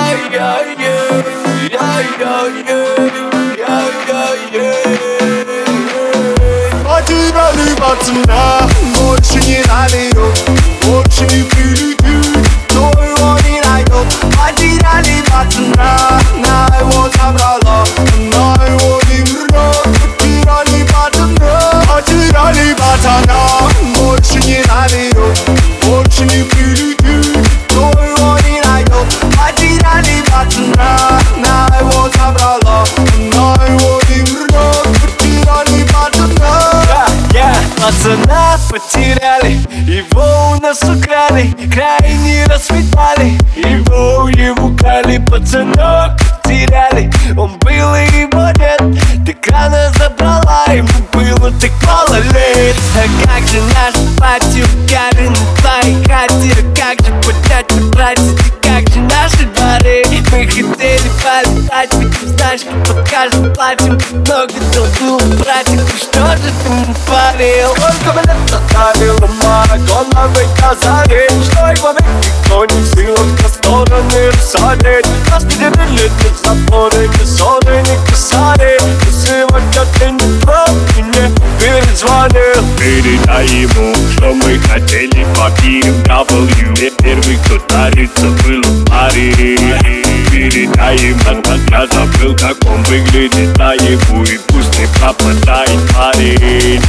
Потеряли пацана, больше не наберет, больше не прилетит, кто его не найдет. Потеряли пацана, она его забрала, она его не вернет. Потеряли пацана, потеряли пацана, больше не наберет, больше не прилетит, кто его не найдет. Потеряли пацана, она его забрала, она его не вернет. Потеряли пацана. Пацана потеряли, его у нас украли, крайне расцветали, его украли. Пацанок потеряли, он был и его нет. Так она забрала, ему было так мало лет. А как же наш пати угарен в твоей хате? Как же поднять и брать? Как же наши дворы? Мы хотели полетать, ведь ты знаешь, что под каждым платьем много долгу братьев. И что же ты не парил? Сколько бы лет оставила маратона в Казани, что его никто не в силах на стороны рассадить. Нас не делили ни запоры, ни ссоры, ни касали. Но сегодня ты не прав, и не перезвонил. Передай ему, что мы хотели по BMW. Первый, кто тарится, был в паре. Передай ему, я забыл, как он выглядит наяву, и пусть не пропадает парень.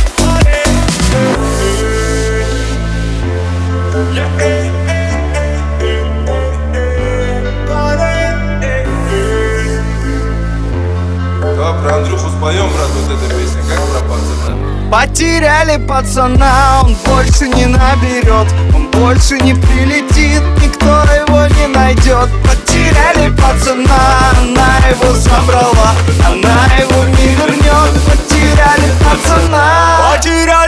Давай про Андрюху споем, брат, вот эта песня, как про пацана. Потеряли пацана, он больше не наберет, он больше не прилетит, никто его не найдет. Потеряли пацана, она его забрала, она его не вернет. Потеряли пацана, потеряли